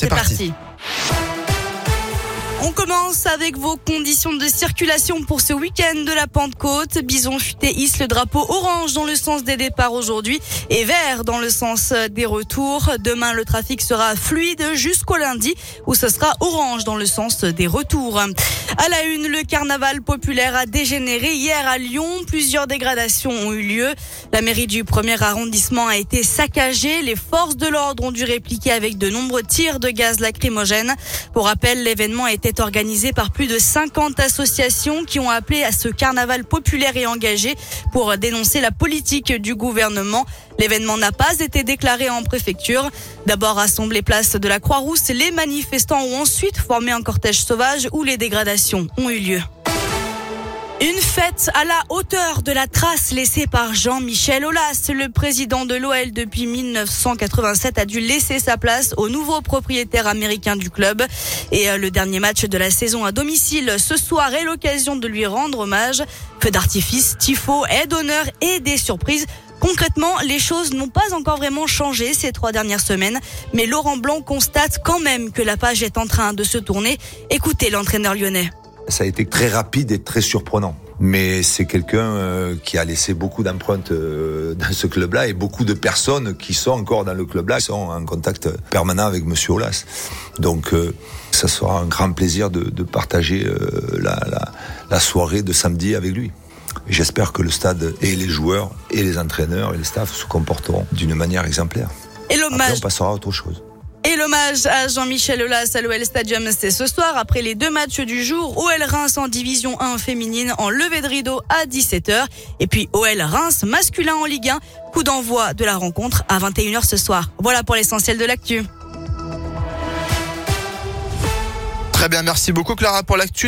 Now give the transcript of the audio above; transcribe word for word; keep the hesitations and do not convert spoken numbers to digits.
c'est, c'est parti. parti. On commence avec vos conditions de circulation pour ce week-end de la Pentecôte. Bison Futé hisse le drapeau orange dans le sens des départs aujourd'hui et vert dans le sens des retours. Demain, le trafic sera fluide jusqu'au lundi où ce sera orange dans le sens des retours. À la une, le carnaval populaire a dégénéré hier à Lyon. Plusieurs dégradations ont eu lieu. La mairie du premier arrondissement a été saccagée. Les forces de l'ordre ont dû répliquer avec de nombreux tirs de gaz lacrymogène. Pour rappel, l'événement était organisé par plus de cinquante associations qui ont appelé à ce carnaval populaire et engagé pour dénoncer la politique du gouvernement. L'événement n'a pas été déclaré en préfecture. D'abord rassemblés place de la Croix-Rousse, les manifestants ont ensuite formé un cortège sauvage où les dégradations ont eu lieu. Une fête à la hauteur de la trace laissée par Jean-Michel Aulas. Le président de l'O L depuis mille neuf cent quatre-vingt-sept a dû laisser sa place au nouveau propriétaire américain du club. Et le dernier match de la saison à domicile ce soir est l'occasion de lui rendre hommage. Feux d'artifice, tifos, aide d'honneur et des surprises. Concrètement, les choses n'ont pas encore vraiment changé ces trois dernières semaines, mais Laurent Blanc constate quand même que la page est en train de se tourner. Écoutez l'entraîneur lyonnais. Ça a été très rapide et très surprenant. Mais c'est quelqu'un euh, qui a laissé beaucoup d'empreintes euh, dans ce club-là et beaucoup de personnes qui sont encore dans le club-là qui sont en contact permanent avec Monsieur Aulas. Donc euh, ça sera un grand plaisir de, de partager euh, la, la, la soirée de samedi avec lui. Et j'espère que le stade et les joueurs et les entraîneurs et les staffs se comporteront d'une manière exemplaire. Et l'hommage. Après, on passera à autre chose. Et l'hommage à Jean-Michel Aulas à l'O L Stadium, c'est ce soir. Après les deux matchs du jour, O L Reims en division un féminine en levée de rideau à dix-sept heures. Et puis O L Reims masculin en Ligue un. Coup d'envoi de la rencontre à vingt et une heures ce soir. Voilà pour l'essentiel de l'actu. Très bien, merci beaucoup Clara pour l'actu.